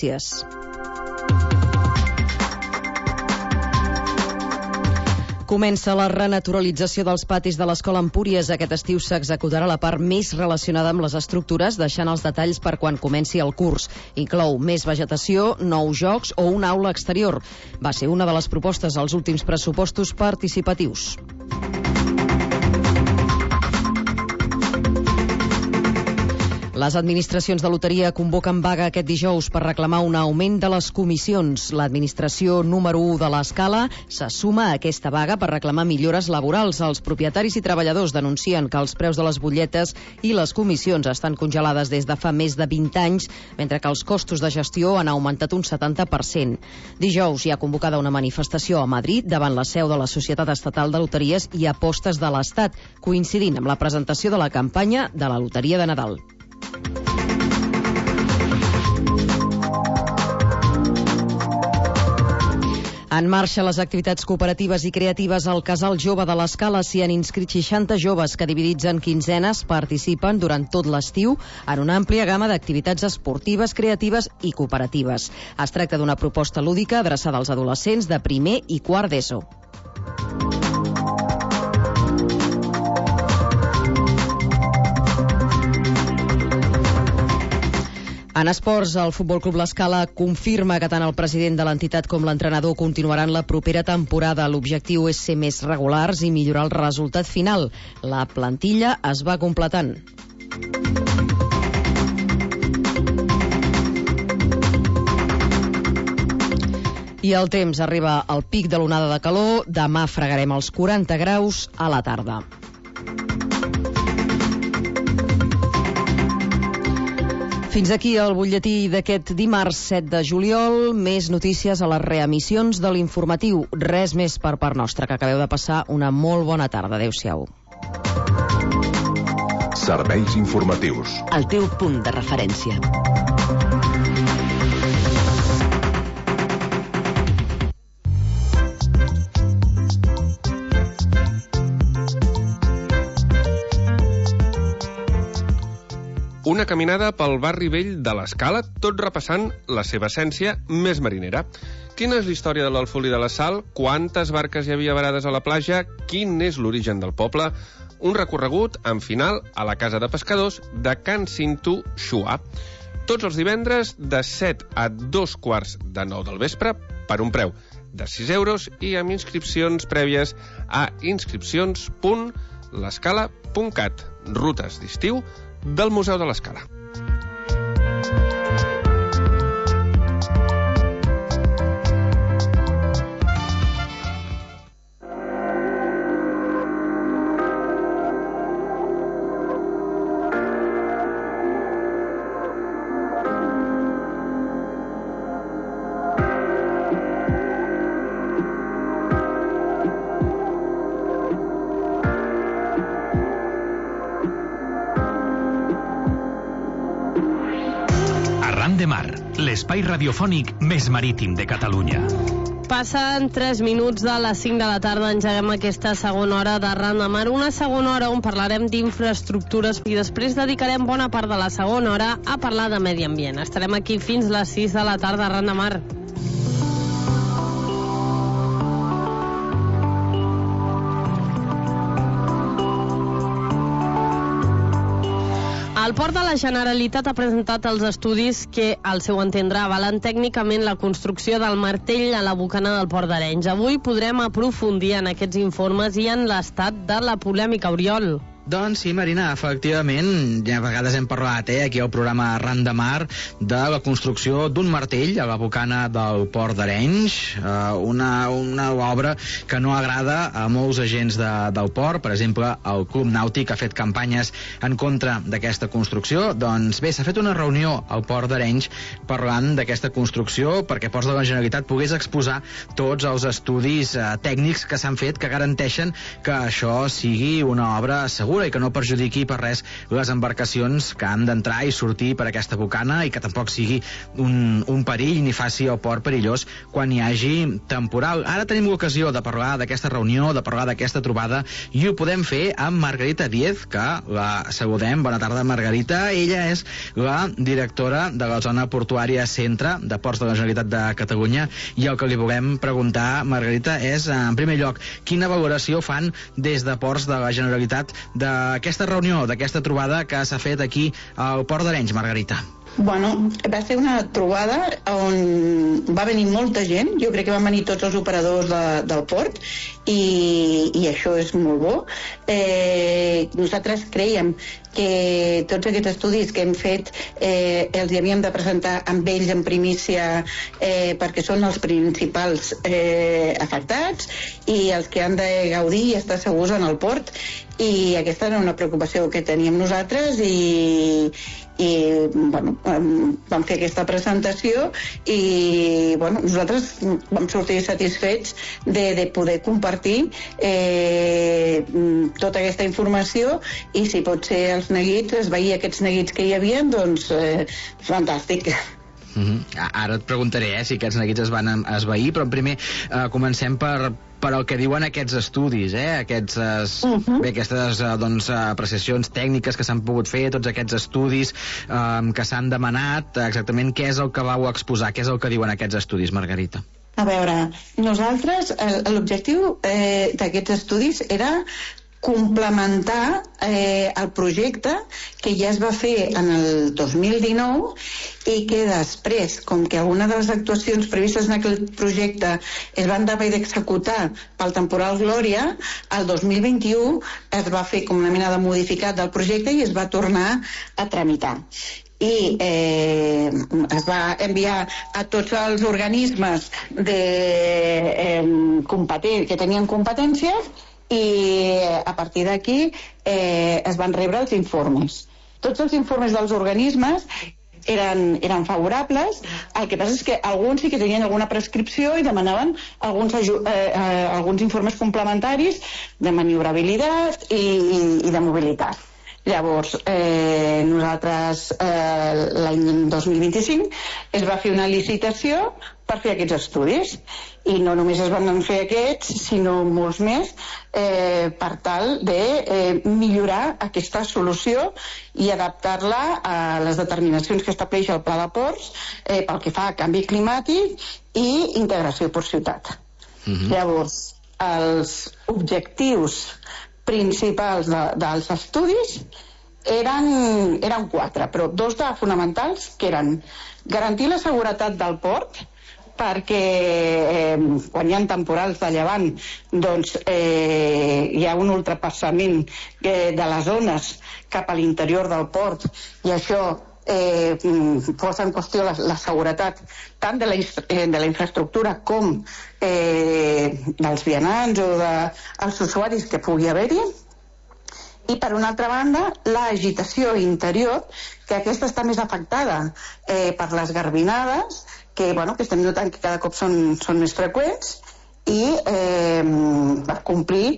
Notícies. Comença la renaturalització dels patis de l'Escola Empúries. Aquest estiu s'executarà la part més relacionada amb les estructures, deixant els detalls per quan comenci el curs. Inclou més vegetació, nous jocs o una aula exterior. Va ser una de les propostes als últims pressupostos participatius. Les administracions de loteria convoquen vaga aquest dijous per reclamar un augment de les comissions. L'administració número 1 de l'Escala se suma a aquesta vaga per reclamar millores laborals. Els propietaris i treballadors denuncien que els preus de les butlletes i les comissions estan congelades des de fa més de 20 anys, mentre que els costos de gestió han augmentat un 70%. Dijous hi ha convocada una manifestació a Madrid davant la seu de la Societat Estatal de Loteries i Apostes de l'Estat, coincidint amb la presentació de la campanya de la Loteria de Nadal. En marxa les activitats cooperatives i creatives al Casal Jove de l'Escala. S'hi han inscrit 60 joves que, dividits en quinzenes, participen durant tot l'estiu en una àmplia gamma d'activitats esportives, creatives i cooperatives. Es tracta d'una proposta lúdica adreçada als adolescents de primer i quart d'ESO. En esports, el Futbol Club L'Escala confirma que tant el president de l'entitat com l'entrenador continuaran la propera temporada. L'objectiu és ser més regulars i millorar el resultat final. La plantilla es va completant. I el temps arriba al pic de l'onada de calor. Demà fregarem els 40 graus a la tarda. Fins aquí el butlletí d'aquest dimarts 7 de juliol. Més notícies a les reemissions de l'informatiu. Res més per part nostra, que acabeu de passar una molt bona tarda. Adéu-siau. Serveis informatius. El teu punt de referència. Una caminada pel barri vell de l'Escala, tot repassant la seva essència més marinera. Quina és la història de l'Alfolí de la Sal? Quantes barques hi havia varades a la platja? Quin és l'origen del poble? Un recorregut amb final a la casa de pescadors de Can Cinto Xuà. Tots els divendres de 7 a 8:45 del vespre per un preu de 6 euros i amb inscripcions prèvies a inscripcions.l'escala.cat. Rutes d'estiu del Museu de l'Escala. L'espai radiofònic més marítim de Catalunya. Passen 3 minuts de les 5 de la tarda, engeguem aquesta segona hora d'Arran de Mar, una segona hora on parlarem d'infraestructures i després dedicarem bona part de la segona hora a parlar de medi ambient. Estarem aquí fins les 6 de la tarda, Arran de Mar. El Port de la Generalitat ha presentat els estudis que, al seu entendre, avalen tècnicament la construcció del martell a la bocana del Port d'Arenys. Avui podrem aprofundir en aquests informes i en l'estat de la polèmica, Oriol. Doncs sí, Marina, efectivament, ja a vegades hem parlat aquí al programa Arran de Mar de la construcció d'un martell a la bocana del Port d'Arenys, una obra que no agrada a molts agents del port. Per exemple, el Club Nàutic ha fet campanyes en contra d'aquesta construcció. Doncs bé, s'ha fet una reunió al Port d'Arenys parlant d'aquesta construcció perquè Ports de la Generalitat pogués exposar tots els estudis tècnics que s'han fet que garanteixen que això sigui una obra segura. segura i que no perjudiqui per res les embarcacions que han d'entrar i sortir per aquesta bocana i que tampoc sigui un perill ni faci el port perillós quan hi hagi temporal. Ara tenim l'ocasió de parlar d'aquesta reunió, de parlar d'aquesta trobada, i ho podem fer amb Margarita Díez, que la saludem. Bona tarda, Margarita. Ella és la directora de la zona portuària Centre de Ports de la Generalitat de Catalunya, i el que li volem preguntar, Margarita, és, en primer lloc, quina valoració fan des de Ports de la Generalitat d'aquesta reunió, d'aquesta trobada que s'ha fet aquí al Port d'Arenys, Margarita? Bueno, va ser una trobada on va venir molta gent. Jo crec que van venir tots els operadors del port i això és molt bo. Nosaltres creiem que tots aquests estudis que hem fet els havíem de presentar amb ells en primícia perquè són els principals afectats i els que han de gaudir i estar segurs en el port, i aquesta era una preocupació que teníem nosaltres i bueno, vam fer aquesta presentació i bueno, nosaltres vam sortir satisfets de poder compartir tota aquesta informació, i si pot ser els neguits, esvair aquests neguits que hi havia, doncs fantàstic. Ara et preguntaré si aquests neguits es van esvair, però primer comencem per el que diuen aquests estudis, aquestes apreciacions tècniques que s'han pogut fer, tots aquests estudis que s'han demanat. Exactament què és el que vau exposar, què és el que diuen aquests estudis, Margarita? A veure, nosaltres l'objectiu d'aquests estudis era complementar el projecte que ja es va fer en el 2019 i que després, com que alguna de les actuacions previstes en aquell projecte es van haver d'executar pel temporal Glòria, el 2021 es va fer com una mena de modificat del projecte i es va tornar a tramitar. I es va enviar a tots els organismes que tenien competències, i a partir d'aquí es van rebre els informes. Tots els informes dels organismes eren favorables. El que passa és que alguns sí que tenien alguna prescripció i demanaven alguns informes complementaris de maniobrabilitat i de mobilitat. Llavors, nosaltres l'any 2025 es va fer una licitació per fer aquests estudis, i no només es van fer aquests, sinó molts més, per tal de millorar aquesta solució i adaptar-la a les determinacions que estableix el Pla de Ports pel que fa a canvi climàtic i integració per ciutat. Llavors, els objectius principals dels estudis eren 4, però 2 de fonamentals, que eren garantir la seguretat del port, perquè quan hi ha temporals de llevant doncs hi ha un ultrapassament de les ones cap a l'interior del port, i això posa en qüestió la seguretat tant de la infraestructura com dels vianants o dels usuaris que pugui haver-hi. I per una altra banda, l'agitació interior, que aquesta està més afectada per les garbinades, que estem notant que cada cop són més freqüents, i per complir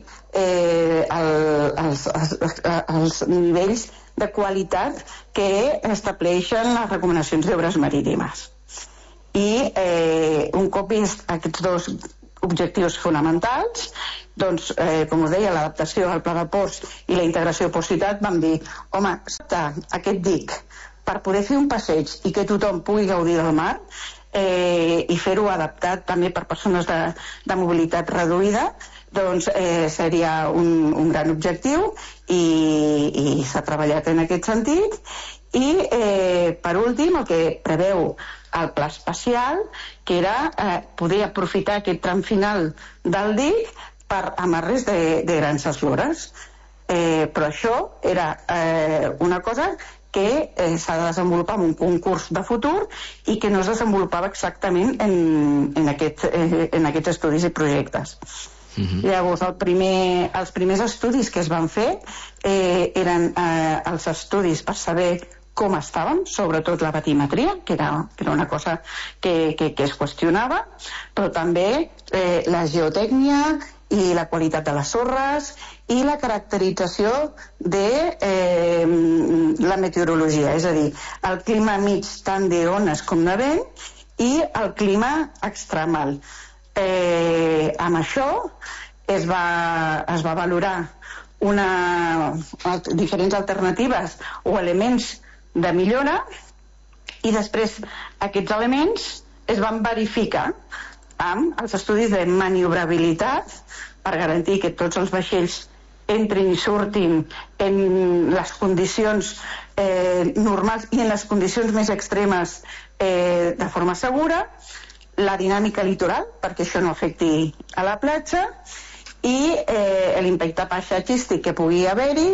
els nivells de qualitat que estableixen les recomanacions d'obres marítimes. I un cop vist aquests 2 objectius fonamentals, doncs, com us deia, l'adaptació al Pla de Ports i la integració per ciutat, vam dir, home, aquest dic per poder fer un passeig i que tothom pugui gaudir del mar, i fer-ho adaptat també per persones de mobilitat reduïda, doncs seria un gran objectiu, i s'ha treballat en aquest sentit. I per últim, el que preveu el pla especial, que era poder aprofitar aquest tram final del dic per amarres de grans eslores. Però això era una cosa que s'ha de desenvolupar en un concurs de futur i que no es desenvolupava exactament en aquests estudis i projectes. Llavors, els primers estudis que es van fer eren els estudis per saber com estàvem, sobretot la batimetria, que era una cosa que es qüestionava, però també la geotècnia i la qualitat de les sorres i la caracterització de la meteorologia, és a dir, el clima mig tant d'ones com de vent i el clima extremal. Amb això es va valorar diferents alternatives o elements de millora i després aquests elements es van verificar amb els estudis de maniobrabilitat per garantir que tots els vaixells entrin i surtin en les condicions normals i en les condicions més extremes de forma segura, la dinàmica litoral perquè això no afecti a la platja i l'impacte paisatgístic que pugui haver-hi,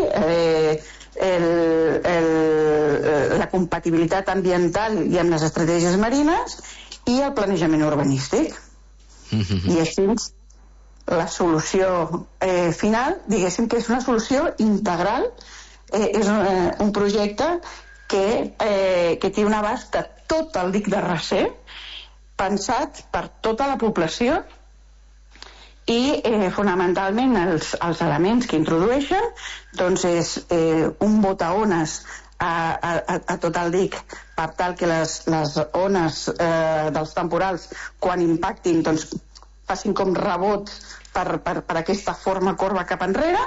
la compatibilitat ambiental i amb les estratègies marines i el planejament urbanístic. I així la solució final, diguéssim que és una solució integral, és un projecte que té un abast de tot el dic de Racer, pensat per tota la població i fonamentalment els elements que introdueixen doncs és un botaones a tot el dic per tal que les ones dels temporals quan impactin doncs facin com rebot per aquesta forma corba cap enrere.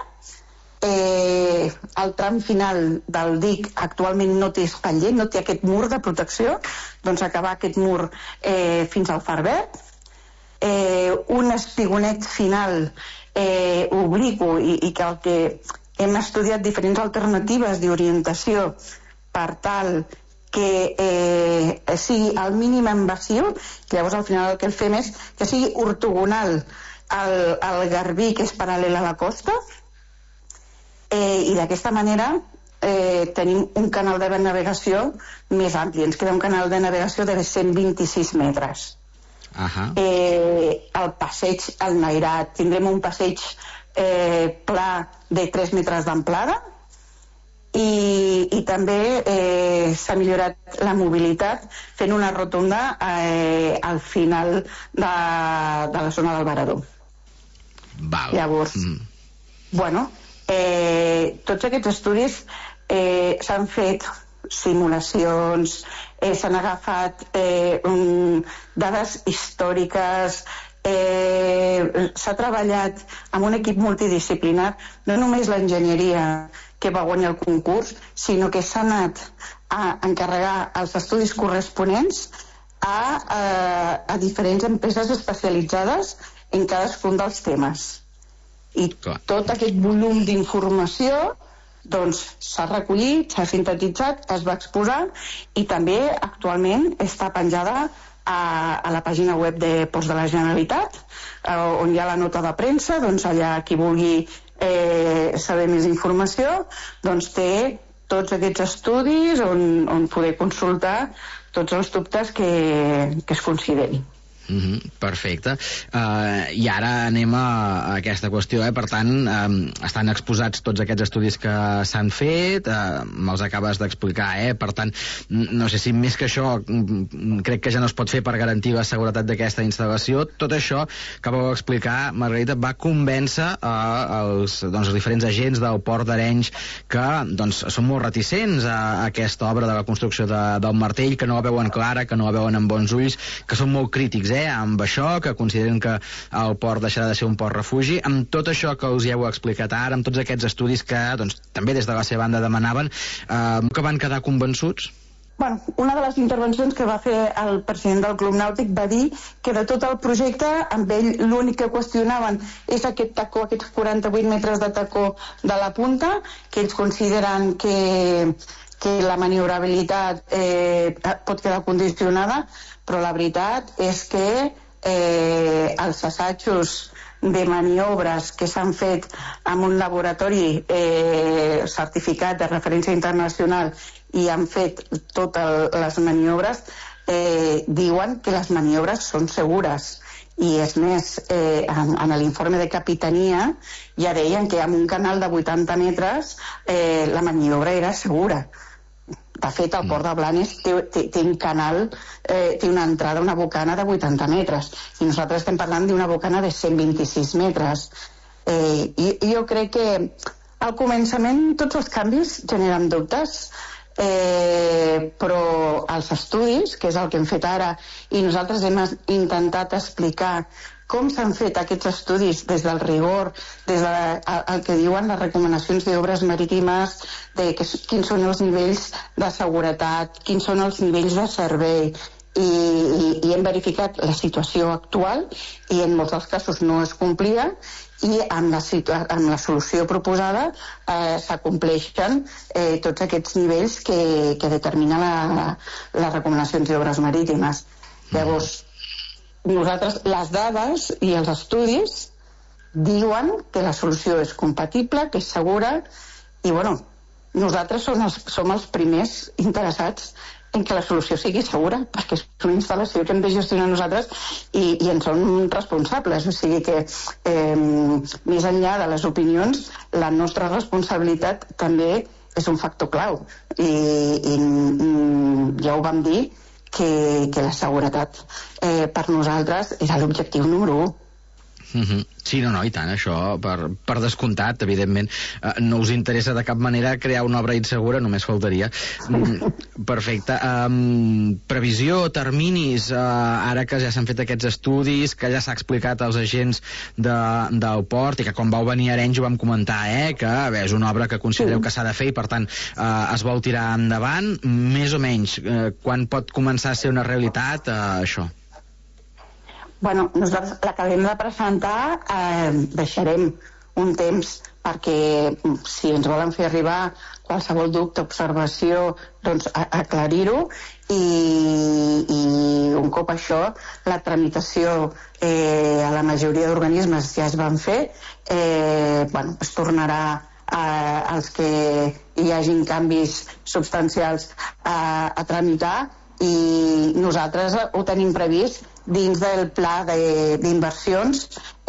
El tram final del dic actualment no té espatller, no té aquest mur de protecció, doncs acabar aquest mur fins al far verd. Un espigonet final obliqu i que el que hem estudiat diferents alternatives d'orientació per tal que sigui el mínim invasiu, que llavors al final el que el fem és que sigui ortogonal al garbí que és paral·lel a la costa i d'aquesta manera tenim un canal de navegació més ampli, ens queda un canal de navegació de 126 metres. El passeig al Nairat, tindrem un passeig pla de 3 metres d'amplada i també s'ha millorat la mobilitat fent una rotonda al final de la zona del Varador. Llavors, tots aquests estudis s'han fet simulacions, s'han agafat dades històriques, s'ha treballat amb un equip multidisciplinar, no només l'enginyeria que va guanyar el concurs, sinó que s'ha anat a encarregar els estudis corresponents a diferents empreses especialitzades en cadascun dels temes. I tot aquest volum d'informació doncs s'ha recollit, s'ha sintetitzat, es va exposar i també actualment està penjada a la pàgina web de Ports de la Generalitat on hi ha la nota de premsa, doncs allà qui vulgui saber més informació doncs té tots aquests estudis on poder consultar tots els dubtes que es considerin. Perfecte. I ara anem a aquesta qüestió, per tant estan exposats tots aquests estudis que s'han fet, me'ls acabes d'explicar, per tant no sé si més que això crec que ja no es pot fer per garantir la seguretat d'aquesta instal·lació. Tot això que vau explicar, Margarita, va convèncer els diferents agents del Port d'Arenys que són molt reticents a aquesta obra de la construcció del martell, que no la veuen clara, que no la veuen amb bons ulls, que són molt crítics amb això, que consideren que el port deixarà de ser un port refugi. Amb tot això que us hi heu explicat ara, amb tots aquests estudis que també des de la seva banda demanaven, que van quedar convençuts? Una de les intervencions que va fer el president del Club Nàutic va dir que de tot el projecte amb ell l'únic que qüestionaven és aquest tacó, aquests 48 metres de tacó de la punta, que ells consideren que la maniobrabilitat pot quedar condicionada, però la veritat és que els assajos de maniobres que s'han fet en un laboratori certificat de referència internacional i han fet totes les maniobres diuen que les maniobres són segures. I és més, en l'informe de capitania ja deien que amb un canal de 80 metres la maniobra era segura. De fet, el port de Blanes té un canal, té una entrada, una bocana de 80 metres, i nosaltres estem parlant d'una bocana de 126 metres. I jo crec que al començament tots els canvis generen dubtes, però els estudis, que és el que hem fet ara, i nosaltres hem intentat explicar com s'han fet aquests estudis des del rigor, des del que diuen les recomanacions d'obres marítimes, de quins són els nivells de seguretat, quins són els nivells de servei, i hem verificat la situació actual, i en molts dels casos no es complia, i amb la solució proposada s'acompleixen tots aquests nivells que determinen les recomanacions d'obres marítimes. Llavors, nosaltres, les dades i els estudis diuen que la solució és compatible, que és segura, i bueno, nosaltres som els primers interessats en que la solució sigui segura, perquè és una instal·lació que hem de gestionar nosaltres i en som responsables. O sigui que, més enllà de les opinions, la nostra responsabilitat també és un factor clau. I ja ho vam dir, que la seguretat per nosaltres era l'objectiu número 1. Sí, no, i tant, això per descomptat, evidentment no us interessa de cap manera crear una obra insegura, només faltaria. Perfecte. Previsió, terminis, ara que ja s'han fet aquests estudis, que ja s'ha explicat als agents del port, i que quan vau venir a Arenys ho vam comentar, que és una obra que considereu que s'ha de fer i per tant es vol tirar endavant, més o menys quan pot començar a ser una realitat això? Bueno, nosaltres l'acabem de presentar, deixarem un temps perquè si ens volen fer arribar qualsevol dubte, observació, doncs aclarir-ho, i un cop això, la tramitació a la majoria d'organismes ja es van fer, es tornarà als que hi hagin canvis substancials a tramitar, i nosaltres ho tenim previst dins del pla d'inversions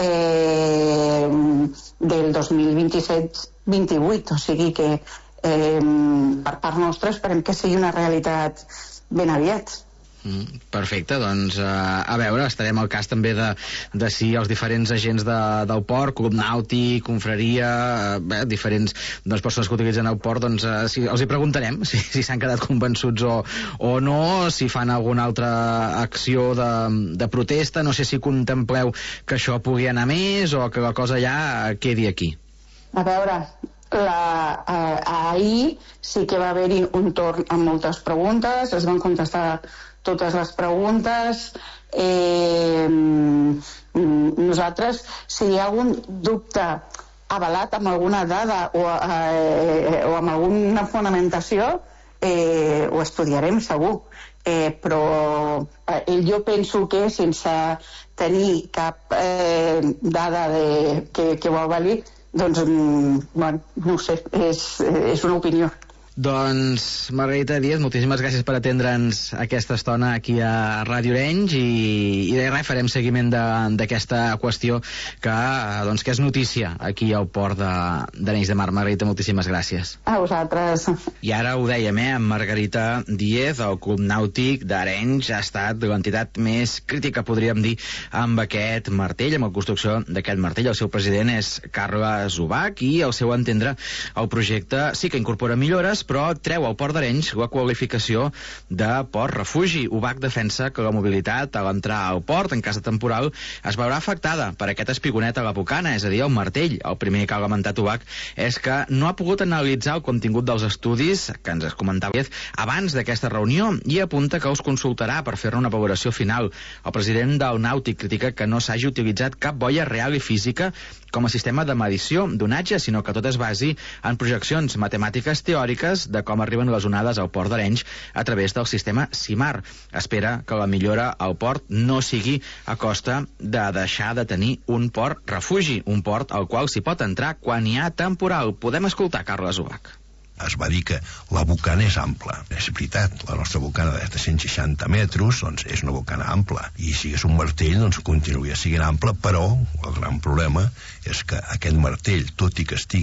del 2027-28, o sigui que per part nostra esperem que sigui una realitat ben aviat. Perfecte, doncs a veure, estarem al cas també de si els diferents agents del port, Club Nàutic, Confraria, diferents persones que utilitzen el port, doncs els hi preguntarem si s'han quedat convençuts o no, si fan alguna altra acció de protesta. No sé si contempleu que això pugui anar més o que la cosa ja quedi aquí. A veure, ahir sí que va haver-hi un torn amb moltes preguntes, es van contestar totes les preguntes. Nosaltres, si hi ha algun dubte avalat amb alguna dada o amb alguna fonamentació, ho estudiarem segur, però jo penso que sense tenir cap dada que ho avali, doncs no ho sé, és una opinió. Doncs, Margarita Díez, moltíssimes gràcies per atendre'ns aquesta estona aquí a Ràdio Arenys, i res, farem seguiment d'aquesta qüestió que és notícia aquí al port d'Arenys de Mar. Margarita, moltíssimes gràcies. A vosaltres. I ara ho dèiem, amb Margarita Díez, el Club Nàutic d'Arenys ha estat l'entitat més crítica, podríem dir, amb aquest martell, amb la construcció d'aquest martell. El seu president és Carles Ubach, i al seu entendre el projecte sí que incorpora millores, però treu al port d'Arenys la qualificació de port refugi. Ubach defensa que la mobilitat a l'entrar al port en cas de temporal es veurà afectada per aquest espigonet a la bocana, és a dir, el martell. El primer que ha lamentat Ubach és que no ha pogut analitzar el contingut dels estudis que ens comentava abans d'aquesta reunió, i apunta que els consultarà per fer-ne una valoració final. El president del Nàutic critica que no s'hagi utilitzat cap boia real i física com a sistema de medició d'onatge, sinó que tot es basi en projeccions matemàtiques teòriques de com arriben les onades al port d'Arenys a través del sistema CIMAR. Espera que la millora al port no sigui a costa de deixar de tenir un port refugi, un port al qual s'hi pot entrar quan hi ha temporal. Podem escoltar Carles Ubach. Es va dir que la bocana és ampla. És veritat, la nostra bocana de 160 metres doncs és una bocana ampla, i si és un martell doncs continuaria sent ample, però el gran problema és que aquest martell, tot i que estigui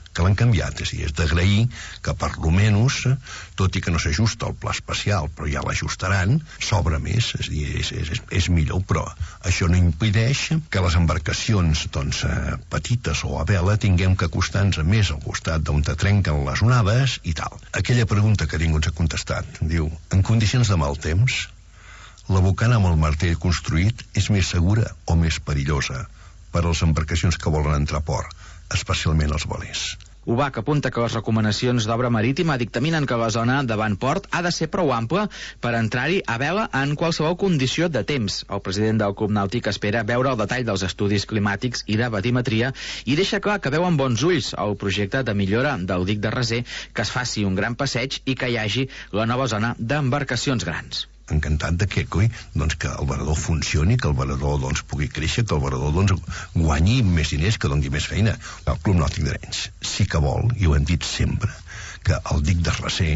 que l'han canviat. És d'agrair que per lo menys, tot i que no s'ajusta al pla especial, però ja l'ajustaran, s'obre més, és millor, però això no impedeix que les embarcacions petites o a vela tinguem que acostar-nos més al costat d'on te trenquen les onades i tal. Aquella pregunta que ningú ens ha contestat, diu, en condicions de mal temps, la bocana amb el martell construït és més segura o més perillosa per a les embarcacions que volen entrar a port, especialment els velers? UBAC apunta que les recomanacions d'obra marítima dictaminen que la zona davant port ha de ser prou ampla per entrar-hi a vela en qualsevol condició de temps. El president del Club Nàutic espera veure el detall dels estudis climàtics i de batimetria i deixa clar que veu amb bons ulls el projecte de millora del dic de Reser, que es faci un gran passeig i que hi hagi la nova zona d'embarcacions grans. Encantat de què, coi? Doncs que el velador funcioni, que el velador pugui créixer, que el velador guanyi més diners, que doni més feina. El Club Nàutic d'Arenys sí que vol, i ho hem dit sempre, que el dic de Reser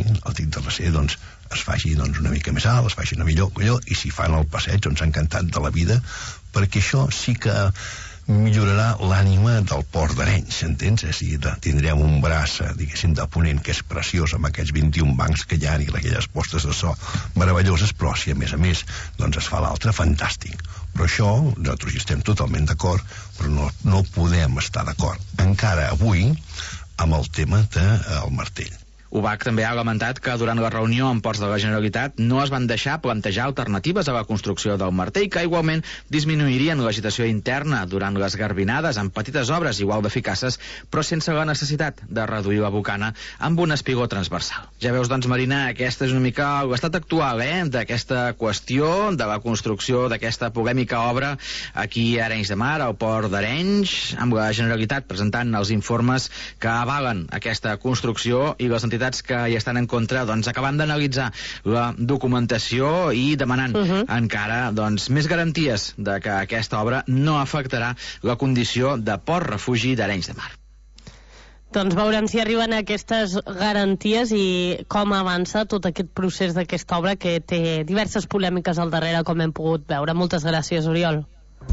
es faci una mica més alt, es faci una millor, i si fan el passeig, encantat de la vida, perquè això sí que millorarà l'ànima del port d'Arenys, entens? Tindrem un braç, diguéssim, de ponent que és preciós, amb aquests 21 bancs que hi ha i aquelles postes de so meravelloses, però si a més es fa l'altre, fantàstic. Però això, nosaltres hi estem totalment d'acord, però no podem estar d'acord encara avui amb el tema del martell. UBAC també ha lamentat que durant la reunió amb Ports de la Generalitat no es van deixar plantejar alternatives a la construcció del martell, que igualment disminuirien l'agitació interna durant les garbinades amb petites obres igual d'eficaces, però sense la necessitat de reduir la bocana amb un espigó transversal. Ja veus, doncs, Marina, aquesta és una mica l'estat actual, d'aquesta qüestió, de la construcció d'aquesta polèmica obra aquí a Arenys de Mar, al Port d'Arenys, amb la Generalitat presentant els informes que avalen aquesta construcció i les entitats que hi estan en contra, acabant d'analitzar la documentació i demanant encara més garanties de que aquesta obra no afectarà la condició de port refugi d'Arenys de Mar. Doncs veurem si arriben aquestes garanties i com avança tot aquest procés d'aquesta obra que té diverses polèmiques al darrere, com hem pogut veure. Moltes gràcies, Oriol.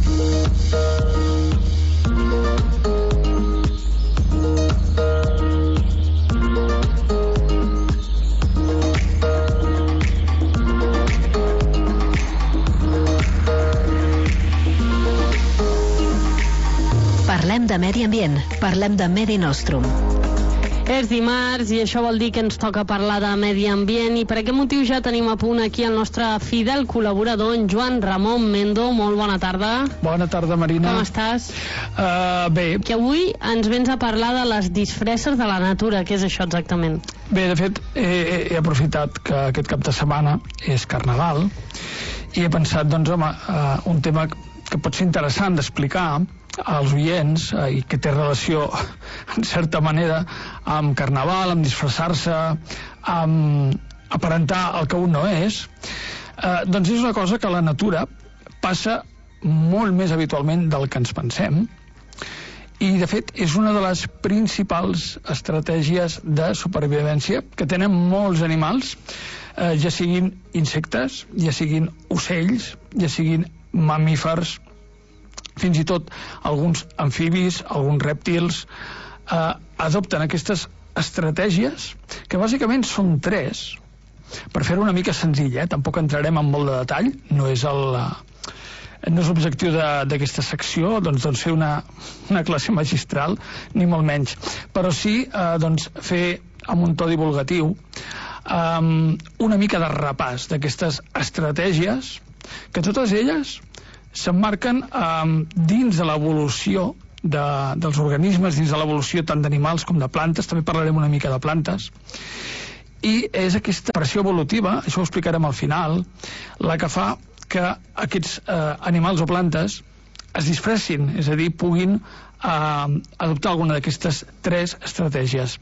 Parlem de medi ambient, parlem de Medi Nostrum. És dimarts i això vol dir que ens toca parlar de medi ambient i per aquest motiu ja tenim a punt aquí el nostre fidel col·laborador, en Joan Ramon Mendo. Molt bona tarda. Bona tarda, Marina. Com estàs? Bé. Que avui ens vens a parlar de les disfresses de la natura. Què és això exactament? Bé, de fet, he aprofitat que aquest cap de setmana és Carnaval i he pensat, un tema que pot ser interessant d'explicar als oients i que té relació en certa manera amb Carnaval, amb disfressar-se, amb aparentar el que un no és, doncs és una cosa que a la natura passa molt més habitualment del que ens pensem i de fet és una de les principals estratègies de supervivència que tenen molts animals, ja siguin insectes, ja siguin ocells, ja siguin mamífers, fins i tot alguns amfibis, alguns rèptils, adopten aquestes estratègies, que bàsicament són 3, per fer-ho una mica senzill, tampoc entrarem en molt de detall, no és l'objectiu d'aquesta secció, fer una classe magistral, ni molt menys, però sí fer amb un to divulgatiu una mica de repàs d'aquestes estratègies, que totes elles s'emmarquen dins de l'evolució dels organismes, dins de l'evolució tant d'animals com de plantes, també parlarem una mica de plantes, i és aquesta pressió evolutiva, això ho explicarem al final, la que fa que aquests animals o plantes es disfressin, és a dir, puguin adoptar alguna d'aquestes 3 estratègies.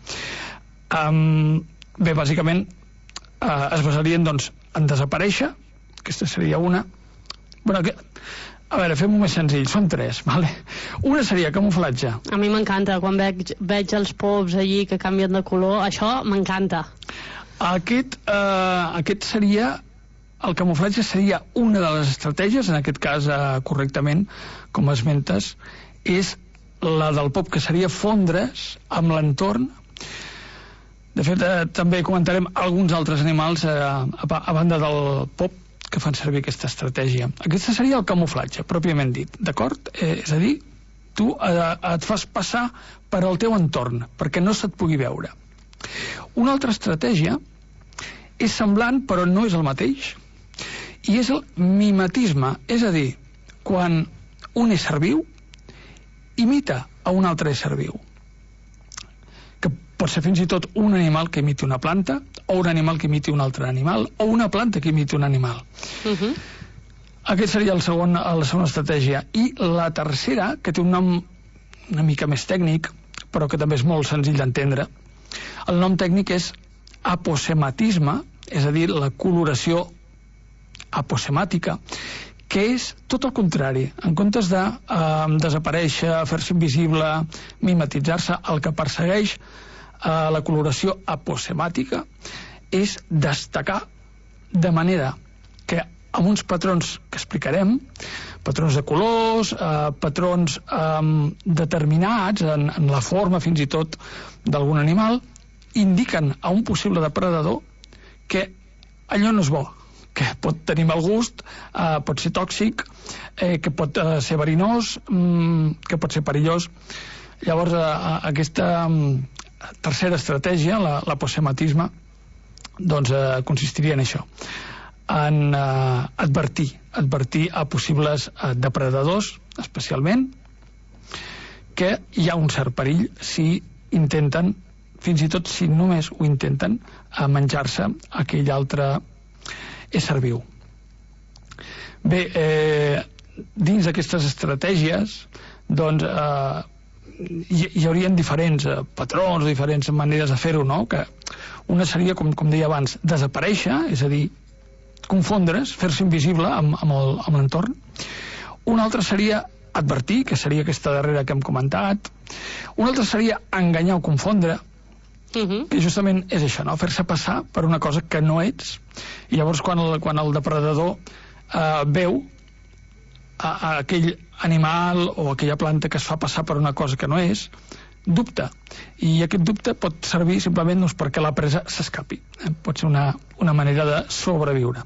Bé, bàsicament es basarien en desaparèixer, aquesta seria una. A veure, fem-ho més senzill, són 3, vale? Una seria camuflatge. A mi m'encanta, quan veig els pops allí que canvien de color, això m'encanta. Aquest seria, el camuflatge seria una de les estratègies, en aquest cas correctament, com esmentes, és la del pop, que seria fondre's amb l'entorn. De fet, també comentarem alguns altres animals a banda del pop que fan servir aquesta estratègia. Aquesta seria el camuflatge, pròpiament dit, d'acord? És a dir, tu et fas passar per al teu entorn, perquè no se't pugui veure. Una altra estratègia és semblant, però no és el mateix, i és el mimetisme, és a dir, quan un ésser viu imita a un altre ésser viu, que pot ser fins i tot un animal que imiti una planta, o un animal que imiti un altre animal, o una planta que imiti un animal. Aquest seria la segona estratègia. I la tercera, que té un nom una mica més tècnic, però que també és molt senzill d'entendre, el nom tècnic és aposematisme, és a dir, la coloració aposemàtica, que és tot el contrari. En comptes de desaparèixer, fer-se invisible, mimetitzar-se, el que persegueix la coloració aposemàtica és destacar de manera que amb uns patrons que explicarem, patrons de colors, patrons determinats en la forma fins i tot d'algun animal, indiquen a un possible depredador que allò no és bo, que pot tenir mal gust, pot ser tòxic, que pot ser verinós, que pot ser perillós. Llavors, aquesta tercera estratègia, l'aposematisme, doncs consistiria en això, en advertir a possibles depredadors, especialment, que hi ha un cert perill si intenten, fins i tot si només ho intenten, menjar-se aquell altre ésser viu. Bé, dins d'aquestes estratègies, doncs, hi haurien diferents patrons, diferents maneres de fer-ho, no? Que una seria, com deia abans, desaparèixer, és a dir, confondre's, fer-se invisible amb l'entorn. Una altra seria advertir, que seria aquesta darrera que hem comentat. Una altra seria enganyar o confondre, que justament és això, no? Fer-se passar per una cosa que no ets, i llavors quan el depredador veu aquell animal o aquella planta que es fa passar per una cosa que no és, dubta, i aquest dubte pot servir simplement perquè la presa s'escapi. Pot ser una manera de sobreviure.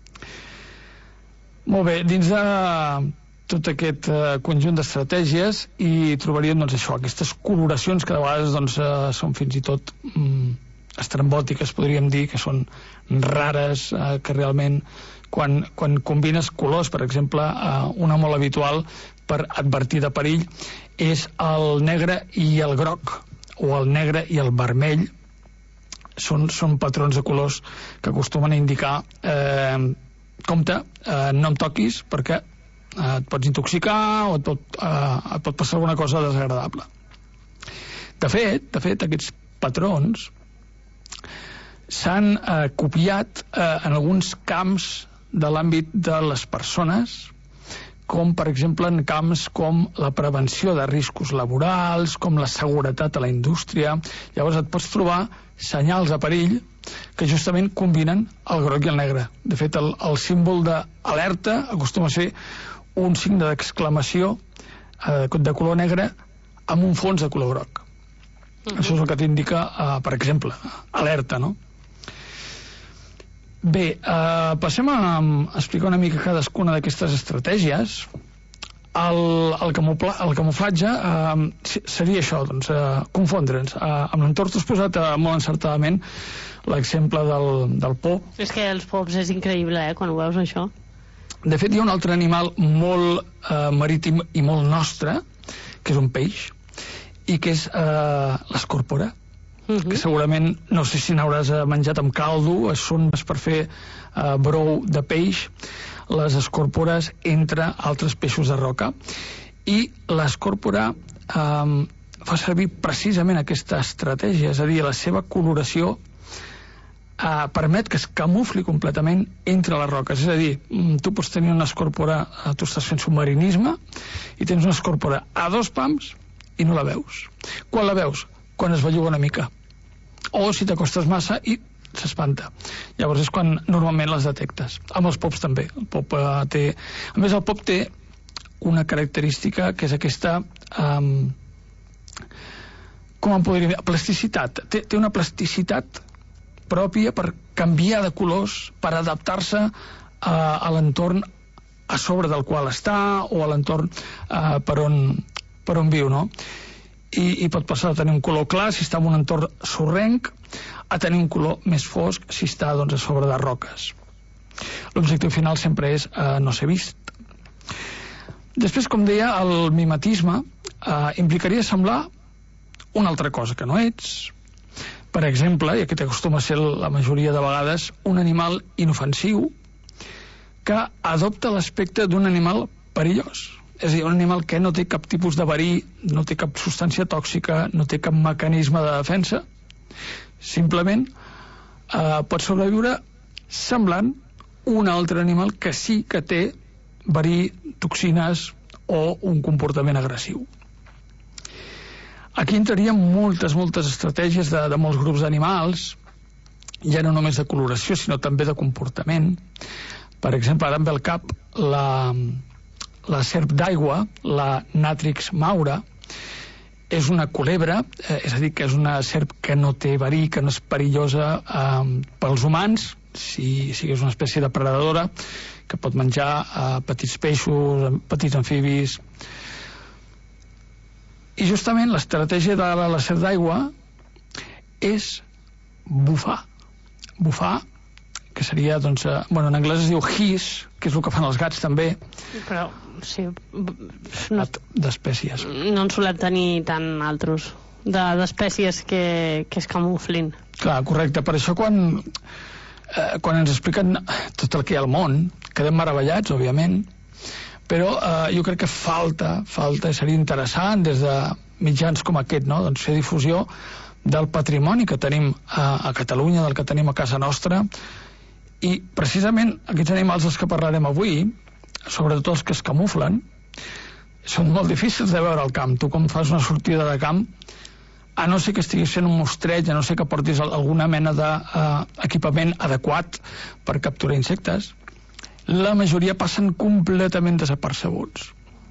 Molt bé, dins de tot aquest conjunt d'estratègies hi trobaríem, doncs, això, aquestes coloracions que de vegades, doncs, són fins i tot estrambòtiques, podríem dir, que són rares, que realment quan combines colors, per exemple, una molt habitual per advertir de perill és el negre i el groc, o el negre i el vermell. Són patrons de colors que acostumen a indicar compte, no em toquis perquè et pots intoxicar o et pot passar alguna cosa desagradable. De fet, aquests patrons s'han copiat en alguns camps de l'àmbit de les persones, com per exemple en camps com la prevenció de riscos laborals, com la seguretat a la indústria. Llavors et pots trobar senyals de perill que justament combinen el groc i el negre. De fet, el símbol d'alerta acostuma a ser un signe d'exclamació de color negre amb un fons de color groc. Això és el que t'indica, per exemple, alerta, no? Bé, passem a explicar una mica cadascuna d'aquestes estratègies. El camuflatge seria això, doncs, confondre'ns. Amb l'entorn t'has posat molt encertadament l'exemple del pop. És que els pops és increïble, quan ho veus, això. De fet, hi ha un altre animal molt marítim i molt nostre, que és un peix, i que és l'escòrpora, que segurament, no sé si n'hauràs menjat amb caldo, són per fer brou de peix, les escòrpores entre altres peixos de roca, i l'escòrpora fa servir precisament aquesta estratègia, és a dir, la seva coloració permet que es camufli completament entre les roques. És a dir, tu pots tenir una escòrpora, tu estàs fent submarinisme i tens una escòrpora a 2 pams i no la veus. Quan la veus? Quan es belluga una mica, o si t'acostes massa i s'espanta. Llavors és quan normalment les detectes. Amb els pops també. A més, el pop té una característica que és aquesta com en podríem dir, plasticitat. Té una plasticitat pròpia per canviar de colors, per adaptar-se a l'entorn a sobre del qual està o a l'entorn per on viu, no? I pot passar a tenir un color clar si està en un entorn sorrenc, a tenir un color més fosc si està, doncs, a sobre de roques. L'objectiu final sempre és no ser vist. Després, com deia, el mimetisme implicaria semblar una altra cosa que no ets. Per exemple, i aquest acostuma a ser la majoria de vegades, un animal inofensiu que adopta l'aspecte d'un animal perillós. És a dir, un animal que no té cap tipus de verí, no té cap substància tòxica, no té cap mecanisme de defensa. Simplement pot sobreviure semblant un altre animal que sí que té verí, toxines o un comportament agressiu. Aquí entrarien moltes estratègies de molts grups d'animals, ja no només de coloració, sinó també de comportament. Per exemple, ara em ve al cap la serp d'aigua, la Natrix maura, és una culebra, és a dir, que és una serp que no té verí, que no és perillosa pels humans, si és una espècie depredadora, que pot menjar petits peixos, petits amfibis. I justament l'estratègia de la serp d'aigua és bufar. Bufar, que seria, doncs, en anglès es diu hiss, que és el que fan els gats també. Però, sí... D'espècies. No en solen tenir tant altres d'espècies que es camuflin. Clar, correcte. Per això quan ens expliquen tot el que hi ha al món, quedem meravellats, òbviament, però jo crec que falta, seria interessant des de mitjans com aquest, no? Doncs fer difusió del patrimoni que tenim a Catalunya, del que tenim a casa nostra, i precisament aquests animals dels que parlarem avui, sobretot els que es camuflen, són molt difícils de veure al camp. Tu, quan fas una sortida de camp, a no ser que estiguis fent un mostreig, a no ser que portis alguna mena d'equipament adequat per capturar insectes, la majoria passen completament desapercebuts.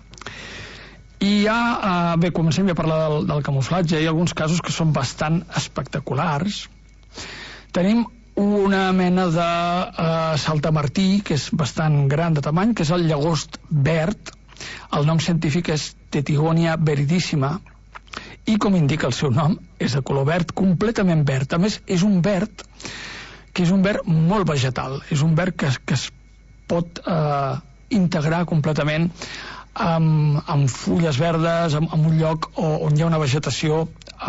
I ja, bé, comencem a parlar del camuflatge. Hi ha alguns casos que són bastant espectaculars. Tenim una mena de saltamartí, que és bastant gran de tamany, que és el llagost verd. El nom científic és Tetigonia viridissima, i com indica el seu nom, és de color verd, completament verd. A més, és un verd que és un verd molt vegetal. És un verd que es pot integrar completament amb fulles verdes, amb un lloc on hi ha una vegetació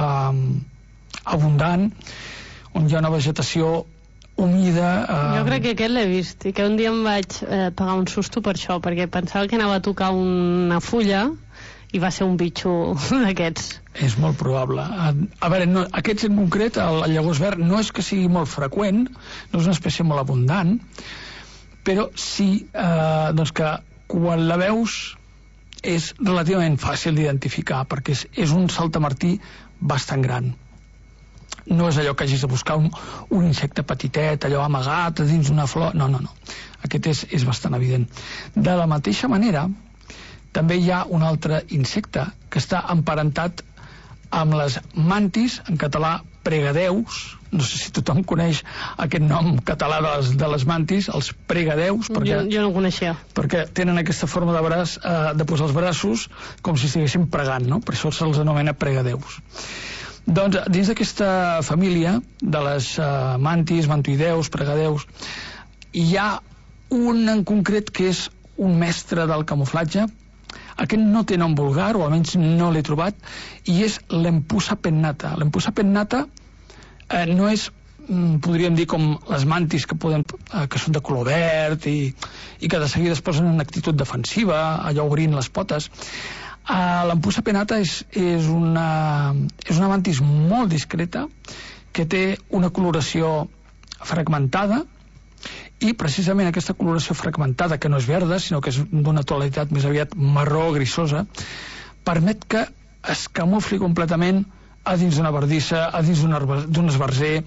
abundant, on hi ha una vegetació humida. Jo crec que aquest l'he vist, i que un dia em vaig pegar un susto per això, perquè pensava que anava a tocar una fulla i va ser un bitxo d'aquests. És molt probable. A veure, aquests en concret, el llagost verd, no és que sigui molt freqüent, no és una espècie molt abundant, però sí doncs que quan la veus és relativament fàcil d'identificar, perquè és un saltamartí bastant gran. No és allò que hagis de buscar un insecte petitet, allò amagat dins una flor, no. Aquest és bastant evident. De la mateixa manera, també hi ha un altre insecte que està emparentat amb les mantis, en català pregadeus. No sé si tothom coneix aquest nom català de les mantis, els pregadeus, perquè, jo no ho coneixia. Perquè tenen aquesta forma de braç, de posar els braços com si estiguessin pregant, no? Per això se'ls anomena pregadeus. Doncs dins d'aquesta família de les mantis, mantoideus, pregadeus, hi ha un en concret que és un mestre del camuflatge. Aquest no té nom vulgar, o almenys no l'he trobat, i és l'empusa pennata. L'empusa pennata no és, podríem dir, com les mantis que són de color verd i que de seguida es posen en actitud defensiva, allò obrint les potes. L'empusa pennata és una mantis molt discreta, que té una coloració fragmentada, i precisament aquesta coloració fragmentada, que no és verda, sinó que és d'una tonalitat més aviat marró grisosa, permet que es camufli completament a dins d'una bardissa, a dins d'un esbarzer,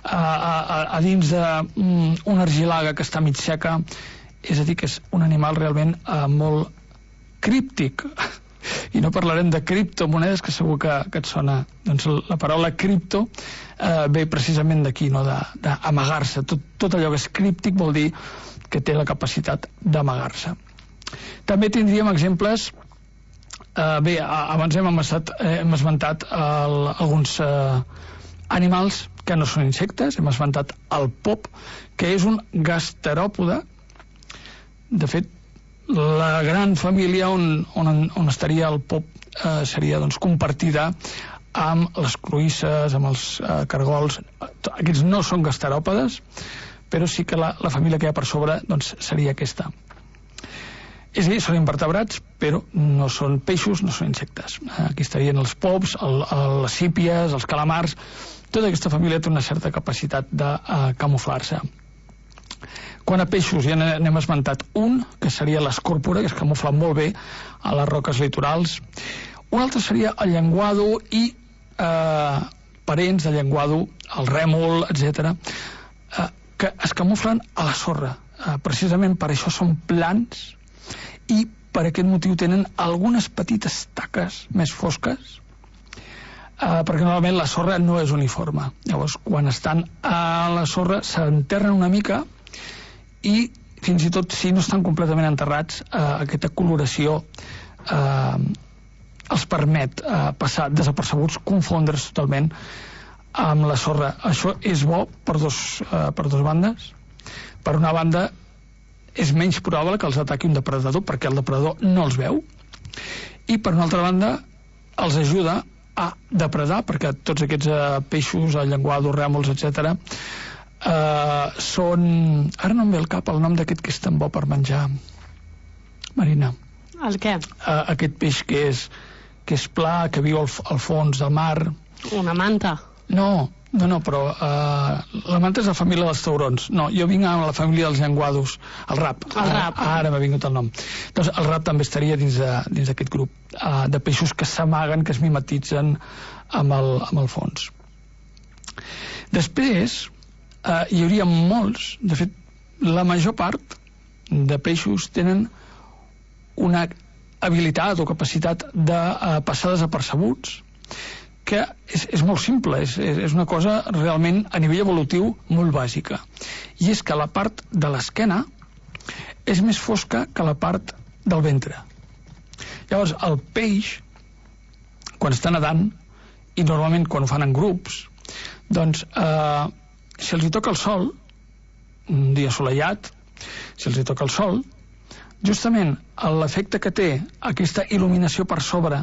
a dins d'una argilaga que està mig seca. És a dir, que és un animal realment molt críptic. i no parlarem de criptomonedes, que segur que et sona. Doncs la paraula cripto ve precisament d'aquí, no? D'amagar-se. Tot allò que és críptic vol dir que té la capacitat d'amagar-se. També tindríem exemples. Bé, abans hem esmentat alguns animals que no són insectes. Hem esmentat el pop, que és un gasteròpode. De fet, la gran família on estaria el pop seria doncs compartida amb les cloïsses, amb els cargols. Aquests no són gasteròpodes, però sí que la família que hi ha per sobre doncs seria aquesta. És a dir, són invertebrats, però no són peixos, no són insectes. Aquí estarien els pops, les sípies, els calamars. Tota aquesta família té una certa capacitat de camuflar-se. Quan a peixos ja n'hem esmentat un, que seria l'escòrpora, que es camufla molt bé a les roques litorals. Un altre seria el llenguado i parents del llenguado, el rèmol, etc., que es camuflen a la sorra. Precisament per això són plans i per aquest motiu tenen algunes petites taques més fosques, perquè normalment la sorra no és uniforme. Llavors, quan estan a la sorra s'enterren una mica i fins i tot si no estan completament enterrats, aquesta coloració els permet passar desapercebuts, confondre's totalment amb la sorra. Això és bo per dos bandes. Per una banda, és menys probable que els ataqui un depredador, perquè el depredador no els veu, i per una altra banda els ajuda a depredar, perquè tots aquests peixos, el llenguado, rèmols, etc., són... Ara no em ve al cap el nom d'aquest que és tan bo per menjar, Marina. El què? Aquest peix que és pla, que viu al fons del mar. Una manta? No, però la manta és la família dels taurons. No, jo vinc a la família dels llenguados, el rap. Ara m'ha vingut el nom. Doncs el rap també estaria dins d'aquest grup de peixos que s'amaguen, que es mimetitzen amb el fons. Després hi hauria molts, de fet la major part de peixos tenen una habilitat o capacitat de passar desapercebuts, que és molt simple, és una cosa realment a nivell evolutiu molt bàsica, i és que la part de l'esquena és més fosca que la part del ventre. Llavors el peix, quan està nedant, i normalment quan ho fan en grups, doncs si els hi toca el sol, un dia assolellat, si els hi toca el sol, justament l'efecte que té aquesta il·luminació per sobre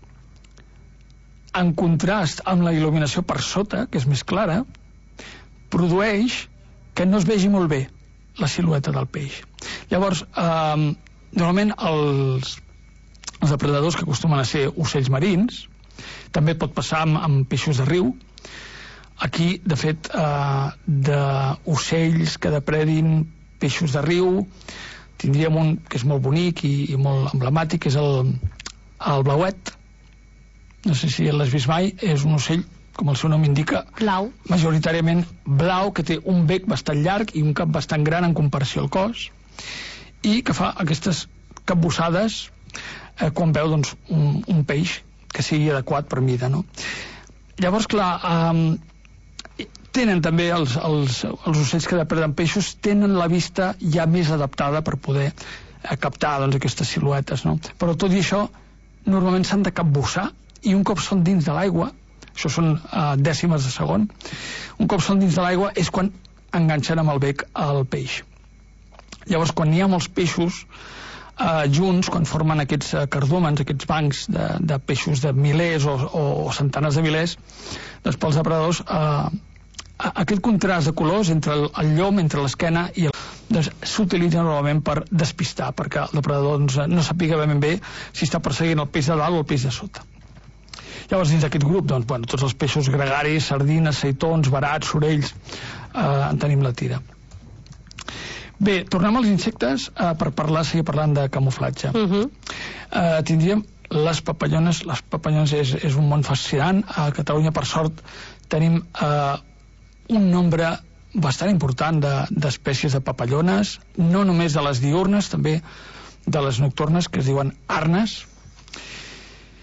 en contrast amb la il·luminació per sota, que és més clara, produeix que no es vegi molt bé la silueta del peix. Llavors, normalment els depredadors, que acostumen a ser ocells marins, també pot passar amb peixos de riu. Aquí, de fet, d'ocells que depredin peixos de riu, tindríem un que és molt bonic i molt emblemàtic, que és el blauet. No sé si l'has vist mai, és un ocell, com el seu nom indica, blau, majoritàriament blau, que té un bec bastant llarg i un cap bastant gran en comparació al cos, i que fa aquestes capbussades quan veu doncs, un peix que sigui adequat per mida, no? Llavors, clar, tenen també els ocells que depreden peixos, tenen la vista ja més adaptada per poder captar doncs, aquestes siluetes, no? Però tot i això, normalment s'han de capbussar, i un cop són dins de l'aigua, això són dècimes de segon, un cop són dins de l'aigua és quan enganxen amb el bec el peix. Llavors, quan hi ha molts peixos junts, quan formen aquests cardúmens, aquests bancs de peixos de milers o centenars de milers, doncs pels depredadors aquest contrast de colors entre el llom, entre l'esquena i doncs s'utilitza normalment per despistar, perquè el depredador doncs, no sàpiga ben bé si està perseguint el peix de dalt o el peix de sota. Llavors, dins d'aquest grup, doncs, tots els peixos gregaris, sardines, seitons, verats, sorells, en tenim la tira. Bé, tornem als insectes per seguir parlant de camuflatge. Tindríem les papallones. Les papallones és un món fascinant. A Catalunya, per sort, tenim un nombre bastant important d'espècies de papallones, no només de les diürnes, també de les nocturnes, que es diuen arnes.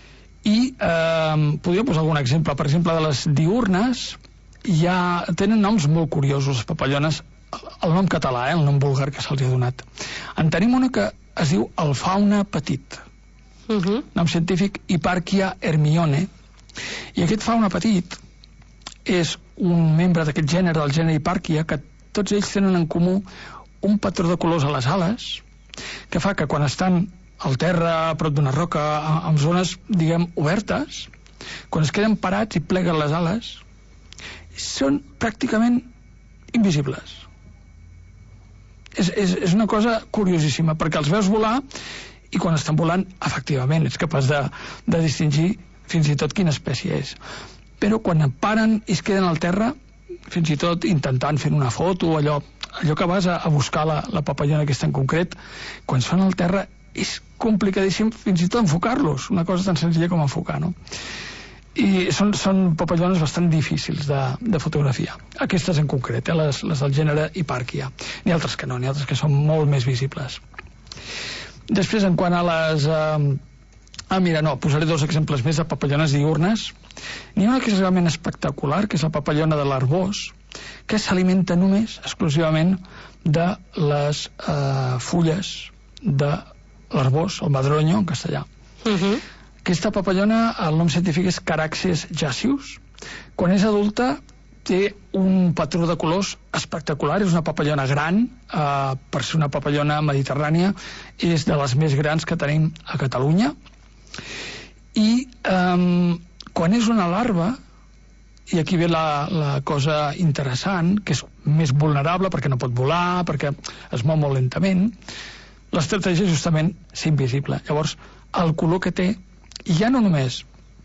Podria posar algun exemple. Per exemple, de les diurnes ja tenen noms molt curiosos, les papallones. El nom català, el nom vulgar que se'ls ha donat. En tenim una que es diu el fauna petit. Nom científic Hipparchia hermione. I aquest fauna petit és un membre d'aquest gènere, del gènere Hipparchia, que tots ells tenen en comú un patró de colors a les ales que fa que quan estan al terra, a prop d'una roca, en zones, diguem, obertes, quan es queden parats i pleguen les ales, són pràcticament invisibles. És una cosa curiosíssima, perquè els veus volar i quan estan volant, efectivament, ets capaç de distingir fins i tot quina espècie és. Però quan paren i es queden al terra, fins i tot intentant fer una foto, allò que vas a buscar la papallona aquesta en concret, quan són al terra és complicadíssim fins i tot enfocar-los, una cosa tan senzilla com enfocar, no? I són papallones bastant difícils de fotografiar. Aquestes en concret, les del gènere Hipparchia. N'hi ha altres que no, n'hi ha altres que són molt més visibles. Després, en quant a les... posaré dos exemples més de papallones diurnes. N'hi ha una que és realment espectacular, que és la papallona de l'arbós, que s'alimenta només, exclusivament, de les fulles de l'arbós, el madroño, en castellà. Aquesta papallona, el nom científic és Caraxes jacius. Quan és adulta té un patró de colors espectacular, és una papallona gran, per ser una papallona mediterrània, és de les més grans que tenim a Catalunya. I quan és una larva, i aquí ve la cosa interessant, que és més vulnerable perquè no pot volar, perquè es mou molt lentament, l'estratègia és justament ser invisible. Llavors, el color que té ja no només